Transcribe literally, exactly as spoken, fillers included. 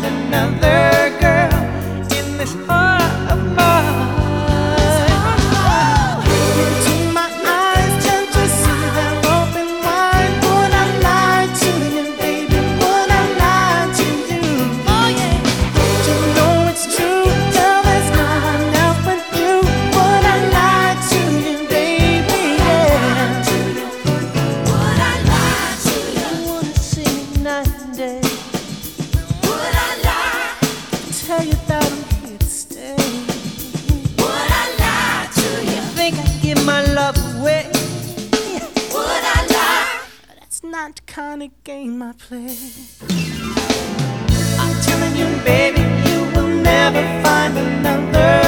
another girl in this heart of mine. Into my eyes, can't you see them open wide? Would I lie to you, baby? Would I lie to you? Oh yeah. Don't you know it's true? Girl, there's no one else but you. Would I lie to you, baby? Yeah. Would I lie to you? I wanna see you night and day. Would I lie? Tell you that I'm here to stay. Would I lie to you? Think I'd give my love away? Would I lie? That's not the kind of game I play. I'm telling you, baby, you will never find another